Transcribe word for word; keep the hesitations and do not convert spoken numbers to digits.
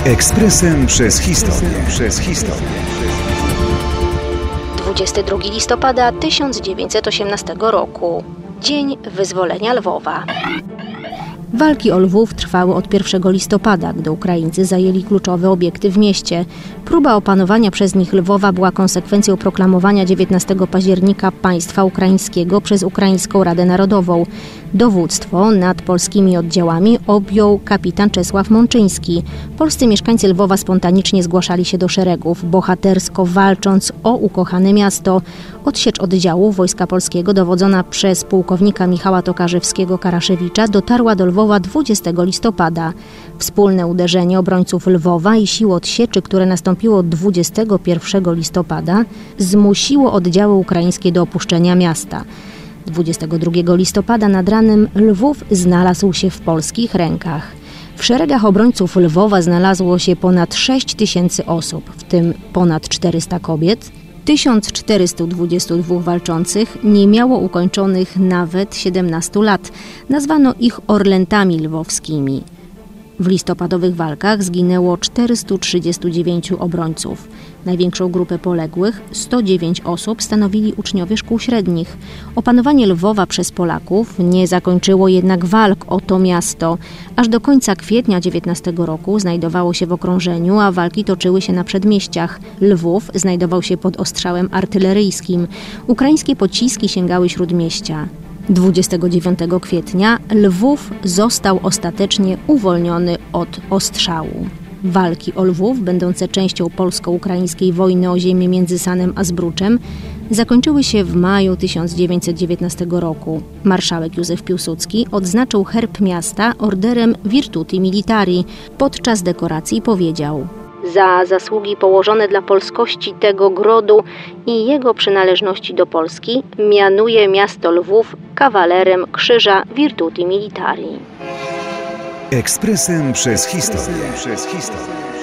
Ekspresem przez historię. Przez historię. dwudziestego drugiego listopada tysiąc dziewięćset osiemnastego roku. Dzień wyzwolenia Lwowa. Walki o Lwów trwały od pierwszego listopada, gdy Ukraińcy zajęli kluczowe obiekty w mieście. Próba opanowania przez nich Lwowa była konsekwencją proklamowania dziewiętnastego października państwa ukraińskiego przez Ukraińską Radę Narodową. Dowództwo nad polskimi oddziałami objął kapitan Czesław Mączyński. Polscy mieszkańcy Lwowa spontanicznie zgłaszali się do szeregów, bohatersko walcząc o ukochane miasto. Odsiecz oddziału Wojska Polskiego dowodzona przez pułkownika Michała Tokarzewskiego-Karaszewicza dotarła do Lwowa dwudziestego listopada. Wspólne uderzenie obrońców Lwowa i sił odsieczy, które nastąpiło dwudziestego pierwszego listopada, zmusiło oddziały ukraińskie do opuszczenia miasta. dwudziestego drugiego listopada nad ranem Lwów znalazł się w polskich rękach. W szeregach obrońców Lwowa znalazło się ponad sześć tysięcy osób, w tym ponad czterysta kobiet. tysiąc czterysta dwadzieścia dwa walczących nie miało ukończonych nawet siedemnastu lat. Nazwano ich Orlętami Lwowskimi. W listopadowych walkach zginęło czterystu trzydziestu dziewięciu obrońców. Największą grupę poległych, sto dziewięć osób, stanowili uczniowie szkół średnich. Opanowanie Lwowa przez Polaków nie zakończyło jednak walk o to miasto. Aż do końca kwietnia dziewiętnastego roku znajdowało się w okrążeniu, a walki toczyły się na przedmieściach. Lwów znajdował się pod ostrzałem artyleryjskim. Ukraińskie pociski sięgały śródmieścia. dwudziestego dziewiątego kwietnia Lwów został ostatecznie uwolniony od ostrzału. Walki o Lwów, będące częścią polsko-ukraińskiej wojny o ziemię między Sanem a Zbruczem, zakończyły się w maju tysiąc dziewięćset dziewiętnastego roku. Marszałek Józef Piłsudski odznaczył herb miasta orderem Virtuti Militari. Podczas dekoracji powiedział: za zasługi położone dla polskości tego grodu i jego przynależności do Polski mianuje miasto Lwów kawalerem Krzyża Virtuti Militari. Ekspresem przez historię. Przez historię.